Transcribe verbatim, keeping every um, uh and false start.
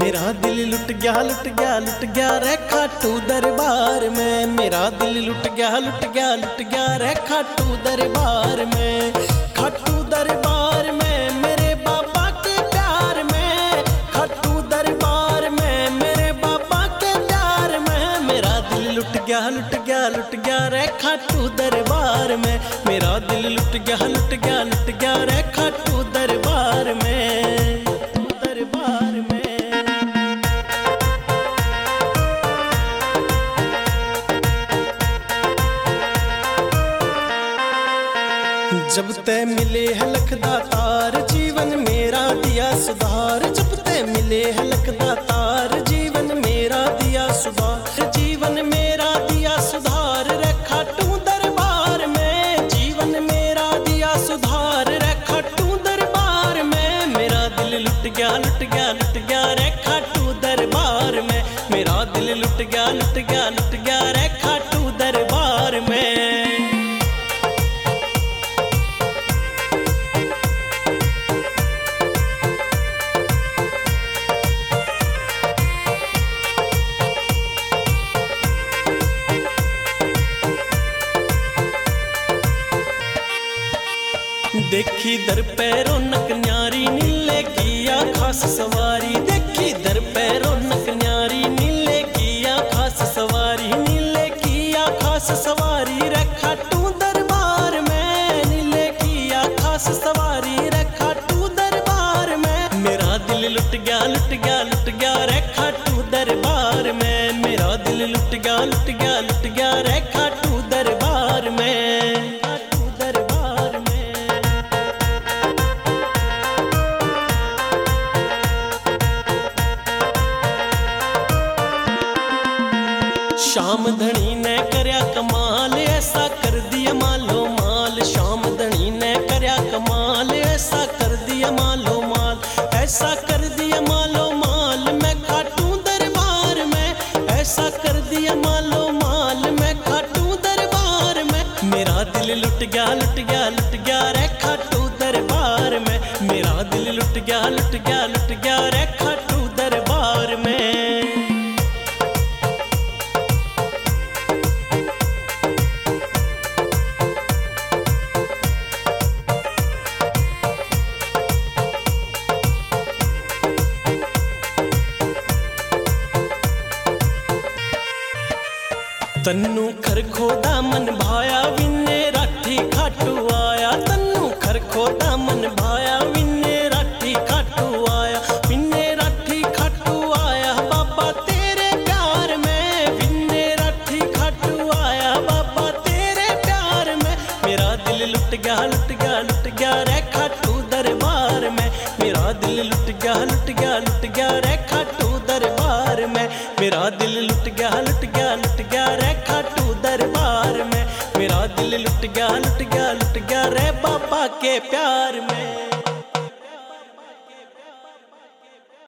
मेरा दिल लुट गया लुट गया लुट गया रे खाटू दरबार में। मेरा दिल लुट गया लुट गया लुट गया रे खाटू दरबार में। खाटू दरबार में मेरे बाबा के प्यार में। खाटू दरबार में मेरे बाबा के प्यार में। मेरा दिल लुट गया लुट गया लुट गया रे खाटू दरबार में। मेरा दिल लुट गया लुट गया लुट गया रे खाटू दरबार में। दरबार में जब ते मिले है लखदातार जीवन मेरा दिया सुधार। जब ते मिले है लखदातार जीवन मेरा दिया सुधार। जीवन मेरा दिया सुधार रे खाटू दरबार में। जीवन मेरा दिया सुधार रे खाटू दरबार में। मेरा दिल लुट गया लुट गया लुट गया रे खाटू दरबार में। मेरा दिल लुट गया लुट गया लुट गया रे खाटू दरबार में। देखी दर पे रौनक न्यारी नीले किया खास सवारी। देखी दर पे रौनक न्यारी नीले किया खास सवारी। नीले किया खास सवारी रे खाटू दरबार में। नीले किया खास सवारी रे खाटू दरबार में। मेरा दिल लुट गया लुट गया लुट गया रे खाटू दरबार में। मेरा दिल लुट गया लुट गया लुट गया रे खाटू दरबार में। श्याम धनी ने करया कमाल ऐसा कर दिया मालो माल। श्याम धनी ने करया कमाल ऐसा कर दिया मालो माल। ऐसा कर दिया मालो माल मैं खाटू दरबार में। ऐसा कर दिया मालो माल मैं खाटू दरबार में। मेरा दिल लुट गया लुट गया लुट गया रे खाटू दरबार में। मेरा दिल लुट गया लुट गया लुट गया रे खाटू दरबार में। तन्नू खर खोदा मन भाया विन्ने राठी खाटू आया। तन्नू खर खोदा मन भाया विन्ने राठी खाटू आया। विन्ने राठी खाटू आया बाबा तेरे प्यार में। विन्ने राठी खाटू आया बाबा तेरे प्यार में। मेरा दिल लुट गया लुट गया लुट गया रे खाटू दरबार में। मेरा दिल लुट गया लुट गया लुट गया रे खाटू दरबार में। मेरा दिल लुट गया लुट गया लुट गया रे खाटू दरबार में। मेरा दिल लुट गया लुट गया लुट गया रे बाबा के प्यार में।